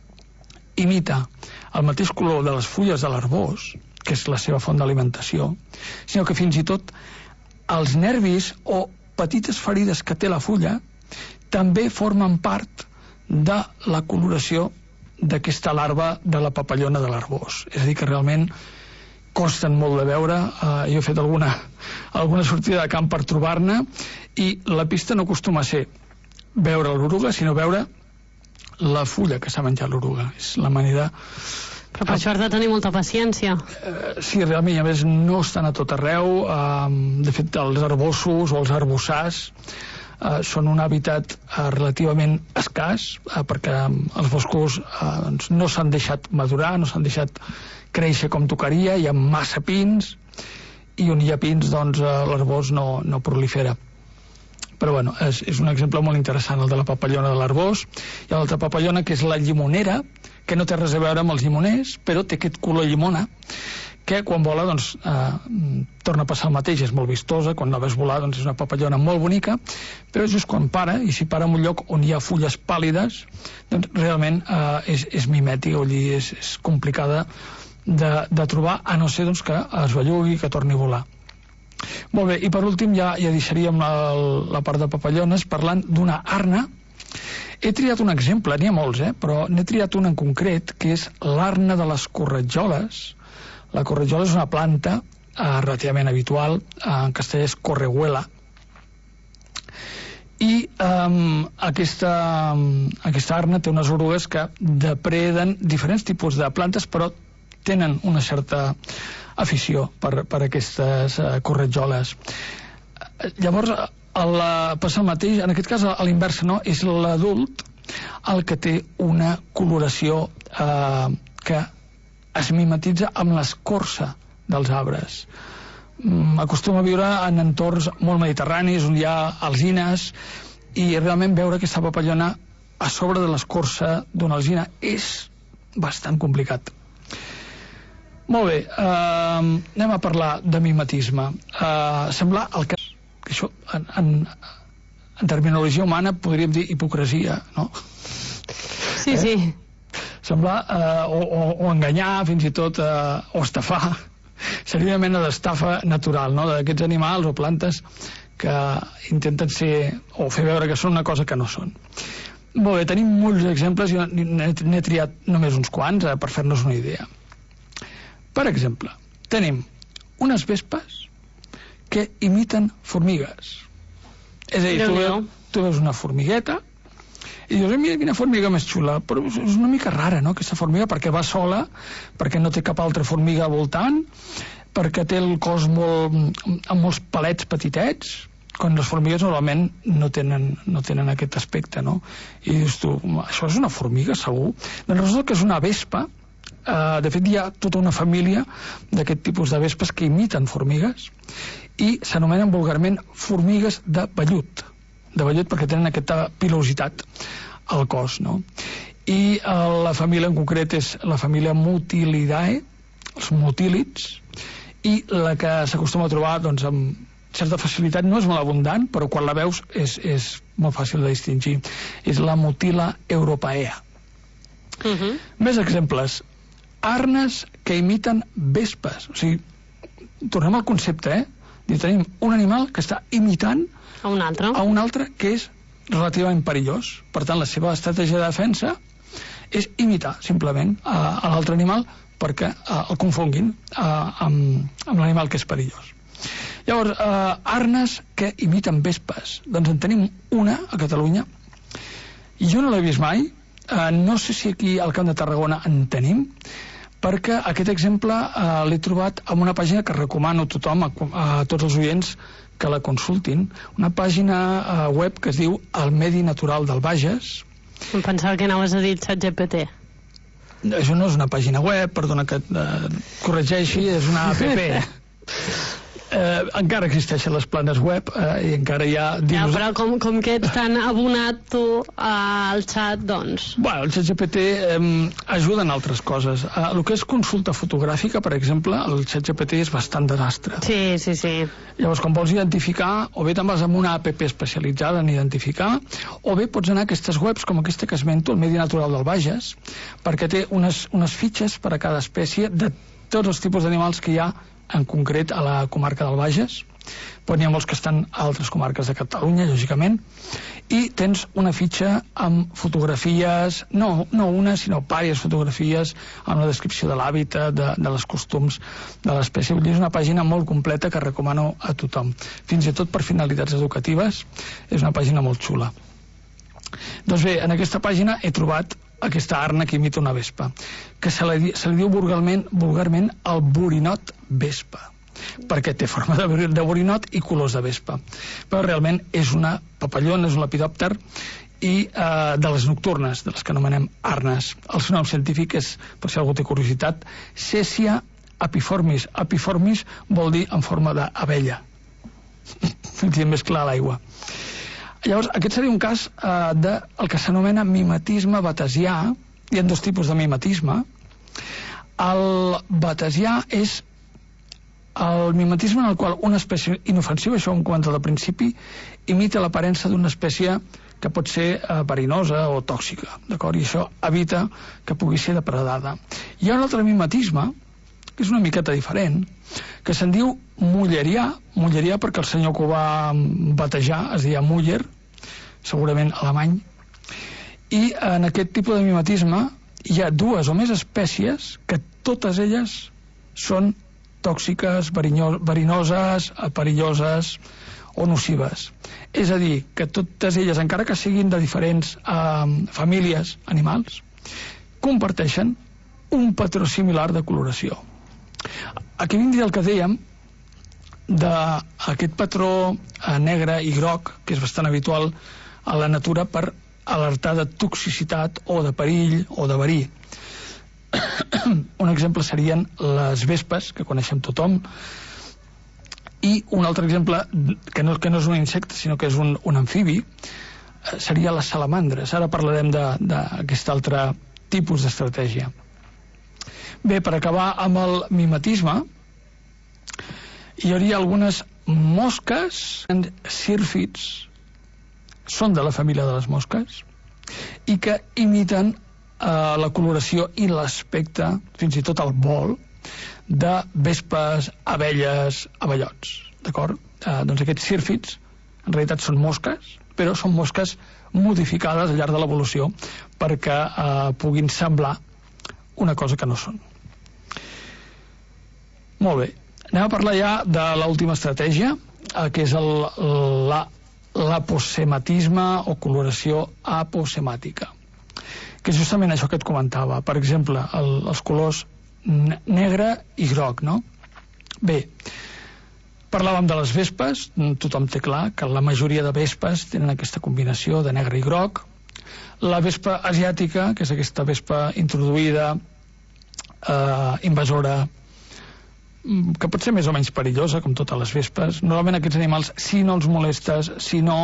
imita el mateix color de les fulles de l'arbós, que és la seva font d'alimentació, sinó que fins i tot els nervis o petites ferides que té la fulla també formen part de la coloració d'aquesta larva de la papallona de l'arbós. És a dir, que realment costen molt de veure. Jo he fet alguna sortida de camp per trobar-ne i la pista no acostuma a ser veure l'oruga, sinó veure la fulla que s'ha menjat l'oruga. És la manera... Però per això has de tenir molta paciència. Sí, realment, a més no estan a tot arreu. De fet, els arbossos o els arbossars són un hàbitat relativament escàs, perquè els boscos no s'han deixat madurar, no s'han deixat créixer com tocaria, hi ha massa pins, i on hi ha pins, doncs, l'arbós no prolifera. Però bueno, és un exemple molt interessant, el de la papallona de l'arbós. Hi ha l'altra papallona, que és la llimonera, que no té res a veure amb els llimoners, però té aquest color llimona, que quan vola, doncs, torna a passar el mateix, és molt vistosa, quan la veus volar, doncs és una papallona molt bonica, però just quan para, i si para en un lloc on hi ha fulles pàl·lides, doncs realment és mimètica, vull dir, és complicada de trobar, a no ser doncs, que es bellugui, que torni a volar. Molt bé, i per últim ja deixaríem la part de papallones parlant d'una arna. He triat un exemple, n'hi ha molts, però n'he triat un en concret, que és l'arna de les corretjoles. La corretjola és una planta relativament habitual, en castellà és correguela, i aquesta arna té unes orugues que depreden diferents tipus de plantes, però tenen una certa afició per aquestes corretjoles. Llavors passa el mateix, en aquest cas a l'inversa, no? És l'adult el que té una coloració que es mimetitza amb l'escorça dels arbres. Acostuma a viure en entorns molt mediterranis, on hi ha alzines, i realment veure aquesta papallona a sobre de l'escorça d'una alzina és bastant complicat. Molt bé, anem a parlar de mimetisme. Sembla el que això en terminologia humana podríem dir hipocresia, no? Sí, sí. Semblar o enganyar, fins i tot, o estafar. Seria una mena d'estafa natural, no?, d'aquests animals o plantes que intenten ser o fer veure que són una cosa que no són. Molt bé, tenim molts exemples, jo n'he triat només uns quants per fer-nos una idea. Per exemple, tenim unes vespes que imiten formigues. És a dir, tu veus una formigueta I dius, mira quina formiga més xula, però és una mica rara, no?, aquesta formiga, perquè va sola, perquè no té cap altra formiga voltant, perquè té el cos amb molts palets petitets, quan les formigues normalment no tenen aquest aspecte, no? I dius tu, això és una formiga, segur? Doncs resulta que és una vespa. De fet, hi ha tota una família d'aquest tipus de vespes que imiten formigues i s'anomenen vulgarment formigues de vellut perquè tenen aquesta pilositat al cos, no? I la família en concret és la família Mutilidae, els mutílids, i la que s'acostuma a trobar, doncs, amb certa facilitat, no és molt abundant, però quan la veus és molt fàcil de distingir. És la Mutila europaea. Més exemples. Arnes que imiten vespes. O sigui, tornem al concepte, Tenim un animal que està imitant a un altre que és relativament perillós. Per tant, la seva estratègia de defensa és imitar, simplement, a l'altre animal perquè el confonguin amb l'animal que és perillós. Llavors, arnes que imiten vespes. Doncs en tenim una a Catalunya. I jo no l'he vist mai. No sé si aquí al Camp de Tarragona en tenim, perquè aquest exemple l'he trobat en una pàgina que recomano a tothom, a tots els oients, que la consultin. Una pàgina web que es diu El Medi Natural del Bages. Em pensava que anaves a dir ChatGPT. Això no és una pàgina web, perdona que et corregeixi, és una app. Encara existeixen les planes web i encara hi ha... però com que ets tan abonat tu al xat, doncs... Bueno, el ChatGPT ajuda en altres coses. El que és consulta fotogràfica, per exemple, el ChatGPT és bastant desastre. Sí. Llavors, quan vols identificar, o bé te'n vas amb una app especialitzada en identificar, o bé pots anar a aquestes webs, com aquesta que esmento, el Medi Natural del Bages, perquè té unes fitxes per a cada espècie de tots els tipus d'animals que hi ha en concret a la comarca del Bages, però n'hi ha molts que estan a altres comarques de Catalunya, lògicament, i tens una fitxa amb fotografies, no una, sinó diverses fotografies amb la descripció de l'hàbitat, de les costums de l'espècie. Vull dir, és una pàgina molt completa que recomano a tothom. Fins i tot per finalitats educatives, és una pàgina molt xula. Doncs bé, en aquesta pàgina he trobat aquesta arna que imita una vespa, que se li diu vulgarment el borinot vespa, perquè té forma de borinot i colors de vespa. Però realment és una papallona, és un lepidòpter, i de les nocturnes, de les que anomenem arnes. El seu nom científic és, per si algú té curiositat, Cèsia apiformis. Apiformis vol dir en forma d'abella. Més clar a l'aigua. Llavors, aquest seria un cas del que s'anomena mimetisme batesià. Hi ha dos tipus de mimetisme. El batesià és el mimetisme en el qual una espècie inofensiva, això ho hem comentat al principi, imita l'aparença d'una espècie que pot ser verinosa o tòxica, d'acord? I això evita que pugui ser depredada. Hi ha un altre mimetisme, que és una miqueta diferent, que se'n diu mullerià perquè el senyor que ho va batejar es deia Muller, segurament alemany, i en aquest tipus de mimetisme hi ha dues o més espècies que totes elles són tòxiques, verinoses, perilloses o nocives. És a dir, que totes elles, encara que siguin de diferents famílies animals, comparteixen un patró similar de coloració. Aquí vindria el que dèiem d'aquest patró negre i groc, que és bastant habitual a la natura per alertar de toxicitat o de perill o de verí. Un exemple serien les vespes, que coneixem tothom, i un altre exemple, que no és un insecte, sinó que és un amfibi, seria les salamandres. Ara parlarem d'aquest altre tipus d'estratègia. Bé, per acabar amb el mimetisme, hi hauria algunes mosques, sírfids, són de la família de les mosques, i que imiten la coloració i l'aspecte, fins i tot el vol, de vespes, abelles, abellots. D'acord? Doncs aquests sírfids, en realitat són mosques, però són mosques modificades al llarg de l'evolució perquè puguin semblar una cosa que no són. Molt bé. Anem a parlar ja de l'última estratègia, que és l'aposematisme o coloració aposemàtica, que és justament això que et comentava. Per exemple, els colors negre i groc, no? Bé, parlàvem de les vespes, tothom té clar que la majoria de vespes tenen aquesta combinació de negre i groc. La vespa asiàtica, que és aquesta vespa introduïda, invasora, que pot ser més o menys perillosa, com totes les vespes. Normalment aquests animals, si no els molestes, si no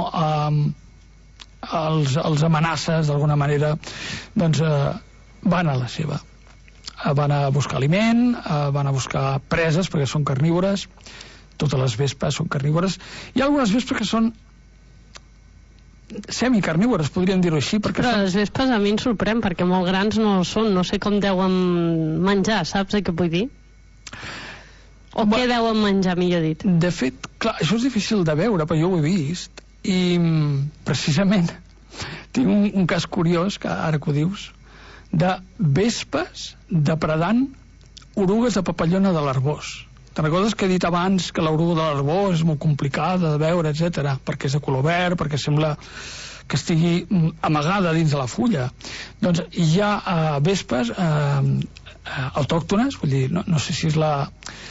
els amenaces d'alguna manera, doncs van a la seva. Van a buscar aliment, van a buscar preses, perquè són carnívores. Totes les vespes són carnívores. Hi ha algunes vespes que són semicarnívores, podríem dir-ho així, perquè però les vespes a mi em sorprèn, perquè molt grans no són, no sé com deuen menjar, saps què vull dir? O què deuen menjar, millor dit? De fet, clar, això és difícil de veure, però jo ho he vist, i precisament tinc un cas curiós, que ara que ho dius, de vespes depredant orugues de papallona de l'Arboç. Te'n recordes que he dit abans que l'oruga de l'Arboç és molt complicada de veure, etc, perquè és de color verd, perquè sembla que estigui amagada dins de la fulla? Doncs hi ha vespes autòctones, vull dir, no sé si és la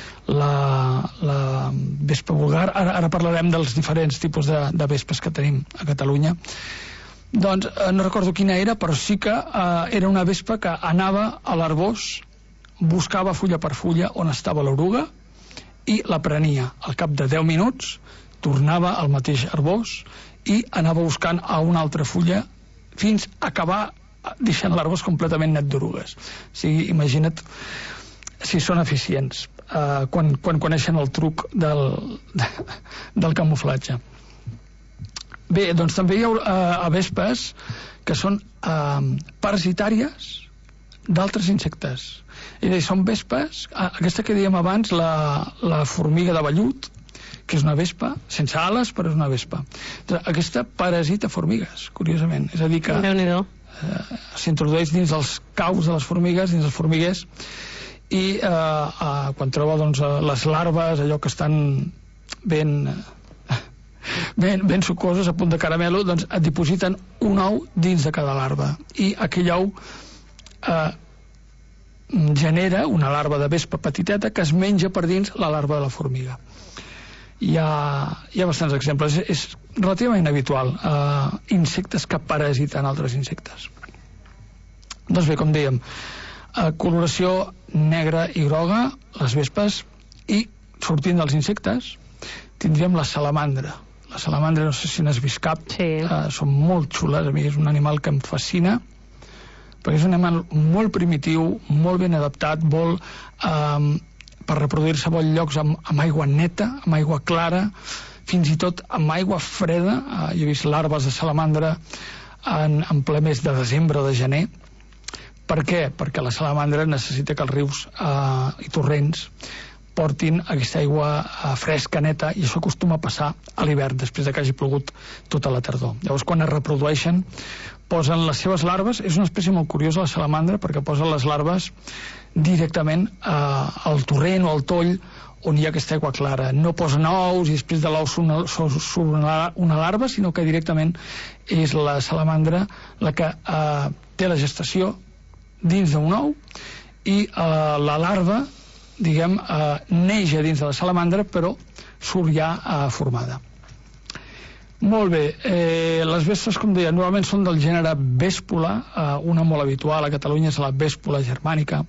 vespa vulgar, ara parlarem dels diferents tipus de vespes que tenim a Catalunya. Doncs no recordo quina era, però sí que era una vespa que anava a l'Arboç, buscava fulla per fulla on estava l'oruga i la prenia. Al cap de 10 minuts tornava al mateix Arboç i anava buscant a una altra fulla fins a acabar deixant l'Arboç completament net d'orugues. O sigui, imagina't si són eficients quan coneixen el truc del camuflatge. Bé, doncs també hi ha vespes que són parasitàries d'altres insectes. És a dir, són vespes, aquesta que dèiem abans, la formiga de vellut, que és una vespa, sense ales, però és una vespa. Aquesta parasita formigues, curiosament. És a dir, que s'introdueix dins dels caus de les formigues, dins els formiguers, i quan troba doncs, les larves, allò que estan ben sucoses, a punt de caramelo, doncs et dipositen un ou dins de cada larva. I aquell ou genera una larva de vespa petiteta que es menja per dins la larva de la formiga. Hi ha bastants exemples. És relativament habitual, insectes que parasiten altres insectes. Doncs bé, com dèiem, coloració negra i groga, les vespes, i sortint dels insectes tindríem la salamandra. La salamandra, no sé si n'has vist cap, són molt xules, a mi és un animal que em fascina, perquè és un animal molt primitiu, molt ben adaptat, per reproduir-se a bons llocs amb aigua neta, amb aigua clara, fins i tot amb aigua freda. Jo he vist larves de salamandra en ple mes de desembre o de gener. Per què? Perquè la salamandra necessita que els rius i torrents portin aquesta aigua fresca, neta, i això acostuma a passar a l'hivern, després que hagi plogut tota la tardor. Llavors, quan es reprodueixen, posen les seves larves. És una espècie molt curiosa, la salamandra, perquè posen les larves directament al torrent o al toll on hi ha aquesta aigua clara. No posen ous i després de l'ou surt una larva, sinó que directament és la salamandra la que té la gestació dins d'un ou i la larva, diguem, neix a dins de la salamandra, però surt ja formada. Molt bé, les vespes, com deia, normalment són del gènere Vèspula, una molt habitual a Catalunya és la Vèspula germànica,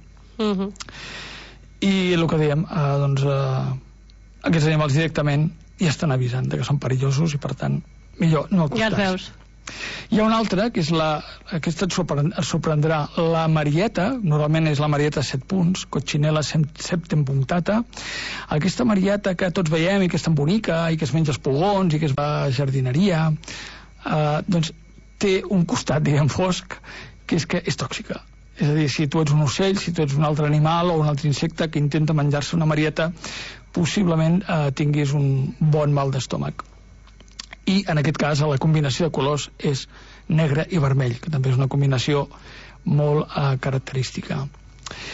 i el que dèiem, doncs, aquests animals directament ja estan avisant que són perillosos i, per tant, millor no acostar-se. Ja et veus. Hi ha una altra, que és aquesta et sorprendrà, la marieta. Normalment és la marieta 7 punts, Coccinella septempunctata. Aquesta marieta que tots veiem i que és tan bonica i que es menja els pulgons i que es va a jardineria, doncs té un costat, diguem, fosc, que és tòxica. És a dir, si tu ets un ocell, si tu ets un altre animal o un altre insecte que intenta menjar-se una marieta, possiblement tinguis un bon mal d'estómac. I en aquest cas la combinació de colors és negre i vermell, que també és una combinació molt característica.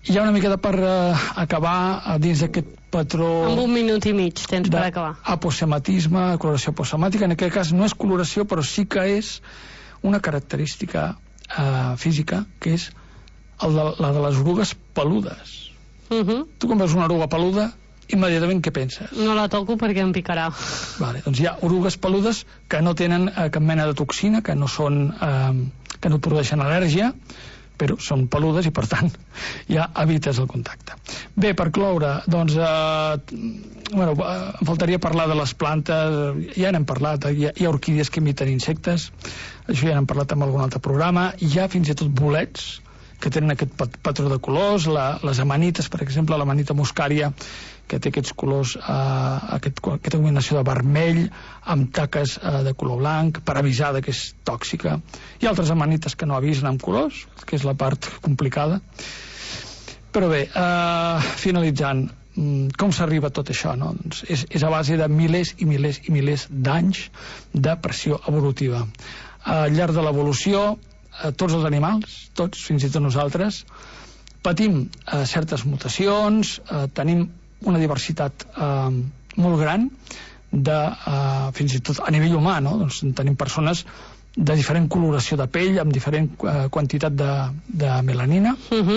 I ja una miqueta per acabar dins d'aquest patró... Amb 1 minut i mig tens per acabar. Aposematisme, coloració aposemàtica. En aquest cas no és coloració, però sí que és una característica física, que és la de les orugues peludes. Tu quan veus una oruga peluda, immediatament què penses? No la toco perquè em picarà. Vale, doncs hi ha orugues peludes que no tenen cap mena de toxina, que no produeixen al·lèrgia, però són peludes i per tant ja evites el contacte. Bé, per cloure, doncs em faltaria parlar de les plantes. Ja n'hem parlat, hi ha orquídies que imiten insectes, això ja n'hem parlat en algun altre programa. Hi ha fins i tot bolets que tenen aquest patró de colors, les amanites, per exemple, l'amanita muscària, que té aquests colors, aquesta combinació de vermell amb taques de color blanc, per avisar que és tòxica. Hi ha altres amanites que no avisen amb colors, que és la part complicada. Però bé, finalitzant, com s'arriba a tot això, no? Doncs és a base de milers i milers i milers d'anys de pressió evolutiva. Al llarg de l'evolució, tots els animals, tots, fins i tot nosaltres, patim certes mutacions, tenim una diversitat molt gran fins i tot a nivell humà, no? Doncs tenim persones de diferent coloració de pell, amb diferent quantitat de melanina,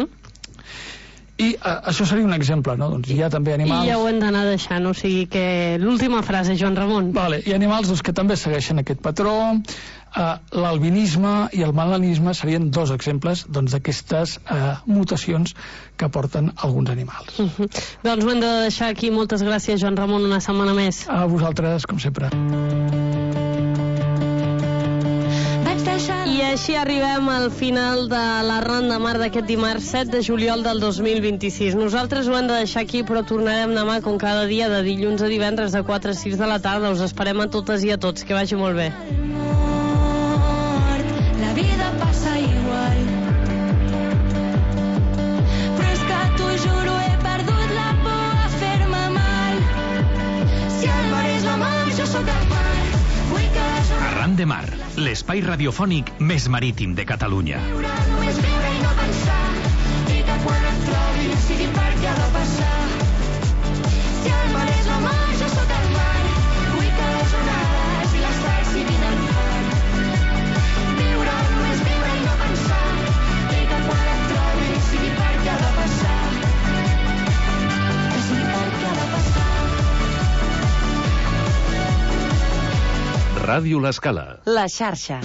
i això seria un exemple, no? Doncs hi ha també animals... I ja ho hem d'anar deixant, o sigui que l'última frase, Joan Ramon. Vale, hi ha animals que també segueixen aquest patró. L'albinisme i el melanisme serien 2 exemples d'aquestes mutacions que porten alguns animals. Doncs ho hem de deixar aquí. Moltes gràcies, Joan Ramon, una setmana més. A vosaltres, com sempre. I així arribem al final de la Ran de Mar d'aquest dimarts 7 de juliol del 2026. Nosaltres ho hem de deixar aquí, però tornarem demà com cada dia de dilluns a divendres de 4 a 6 de la tarda. Us esperem a totes i a tots. Que vagi molt bé. La vida passa igual, però és que t'ho juro, he perdut la por a fer-me mal. Si el mar és la mar, jo sóc el mar. Vull que Arran de Mar, l'espai radiofònic més marítim de Catalunya. Només viure i no pensar, i que quan et trobi sigui perquè ha de passar. Si el mar és la mar, jo sóc el mar. Vull que les onades i l'estat siguin el mar. Ràdio L'Escala. La xarxa.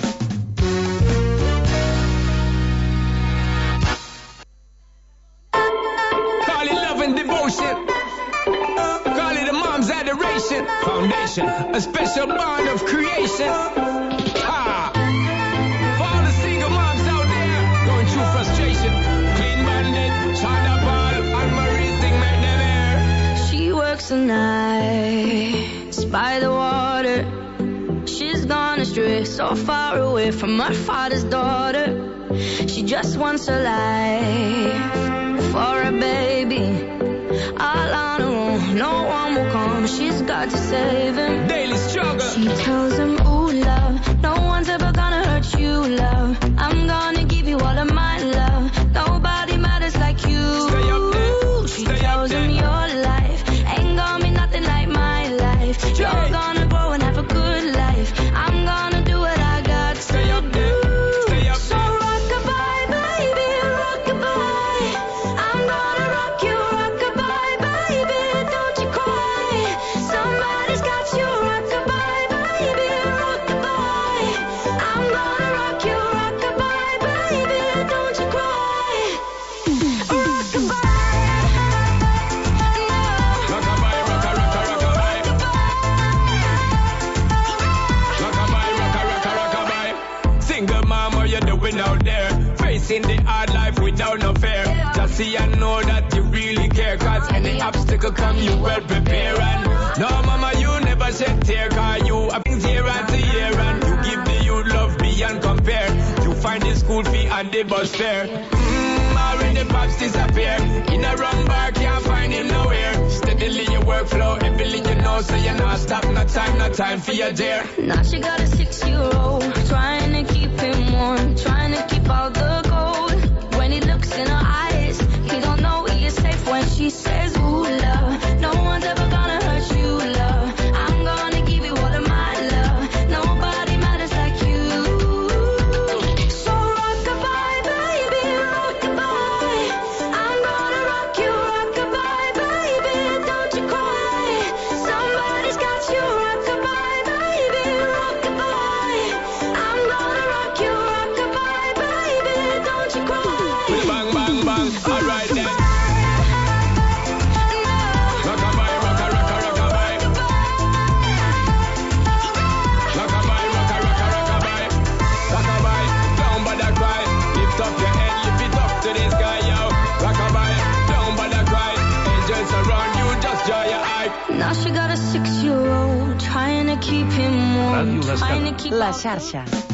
Call it love and devotion. Call it a mom's adoration. Foundation, a special bond of creation. Ha! For all the single moms out there going through frustration. Clean Bandit, China Ball, and Marie thing made them air. She works the nights by the water. She's gone astray, so far away from her father's daughter. She just wants a life for a baby. All on her own, no one will come. She's got to save him. Daily struggle. She tells him, ooh, love, no one's ever gonna hurt you, love. I'm gonna give you all of my love. Nobody matters like you. Stay up there. She tells him, your life ain't gonna be nothing like my life. You're gonna grow and have a good life. I'm gonna do what I got to Stay up there. Stay up so there. rock-a-bye, baby, rock-a-bye. I'm gonna rock you, rock-a-bye, baby, don't you cry. Somebody's got you, rock-a-bye, baby, rock-a-bye. I'm gonna rock you, rock-a-bye, baby, don't you cry. Rock-a-bye. Rockabye, rocka, rocka, rockabye. Rockabye, rocka, rocka, rockabye. Single mom, what you doing out there? Facing the hard life without no fear. Just see and know that you really care. Cause any obstacle come, you well prepare. And no, mama, you never shed tear. Cause you have things year after year. And you give the youth love beyond compare. You find the school fee and the bus fare. Already pops disappear. In a wrong bar, can't find him nowhere. Steadily your workflow, everything you know, so you're not stop, no time for your dear. Now she got a 6-year-old, trying to keep him warm, trying to keep out the cold. When he looks in her eyes, he don't know keep him warm. Ràdio L'Escala. La xarxa.